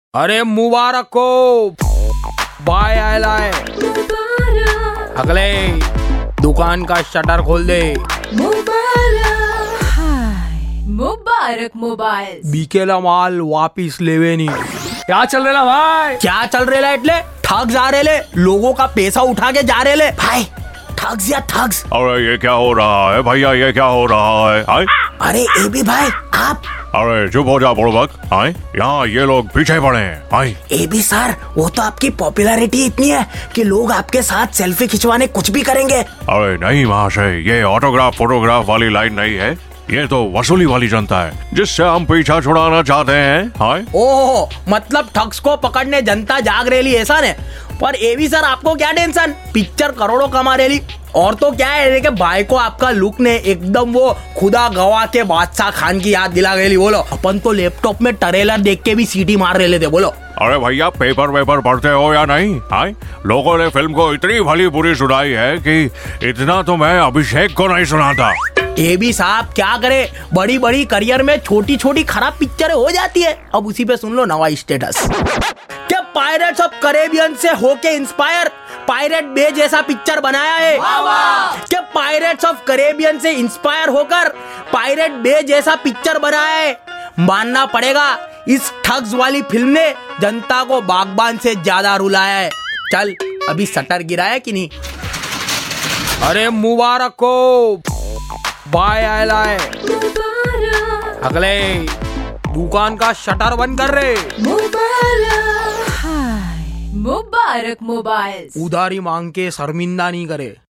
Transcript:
अरे मुबारक हो, बाय आयला है। अगले दुकान का शटर खोल दे। मुबारक मोबाइल बीकेला माल वापिस लेवे नहीं। क्या चल रहा भाई? क्या चल रहा एटले? ठग जा रहे ले, लोगों का पैसा उठा के जा रहे ले भाई। ठग्स या ठग्स। अरे ये क्या हो रहा है भैया, ये क्या हो रहा है? अरे ए बी भाई आप। अरे चुप हो जा बुड़बक। यहाँ ये लोग पीछे पड़े हैं। ए बी सर, वो तो आपकी पॉपुलैरिटी इतनी है कि लोग आपके साथ सेल्फी खिंचवाने कुछ भी करेंगे। अरे नहीं महाशय, ये ऑटोग्राफ फोटोग्राफ वाली लाइन नहीं है, ये तो वसूली वाली जनता है जिससे हम पीछा छुड़ाना चाहते हैं। ओह, मतलब ठग्स को पकड़ने जनता जाग रही ऐसा ने? पर एवी सर आपको क्या टेंशन, पिक्चर करोड़ों कमा रही। और तो क्या है कि भाई को आपका लुक ने एकदम वो खुदा गवा के बादशाह खान की याद दिला गई। बोलो, अपन तो लैपटॉप में ट्रेलर देख के भी सीटी मार रहे थे। बोलो अरे भैया, पेपर वेपर पढ़ते हो या नहीं? लोगों ने फिल्म को इतनी भली बुरी सुनाई है कि इतना तो मैं अभिषेक को नहीं सुनाता। ये भी साहब क्या करे, बड़ी बड़ी करियर में छोटी छोटी खराब पिक्चरें हो जाती है। अब उसी पे सुन लो नवा स्टेटस। क्या पायरेट्स ऑफ कैरेबियन से होके इंस्पायर पायरेट बे जैसा पिक्चर बनाया है? क्या पायरेट्स ऑफ कैरेबियन से इंस्पायर होकर पायरेट बे जैसा पिक्चर बनाया है? मानना पड़ेगा, इस ठग्स वाली फिल्म ने जनता को बागबान से ज्यादा रुलाया है। चल अभी शटर गिराया कि नहीं? अरे मुबारक हो, बाय आयला है। अगले दुकान का शटर बंद कर रहे। मुबारक मोबाइल। उधारी मांग के शर्मिंदा नहीं करे।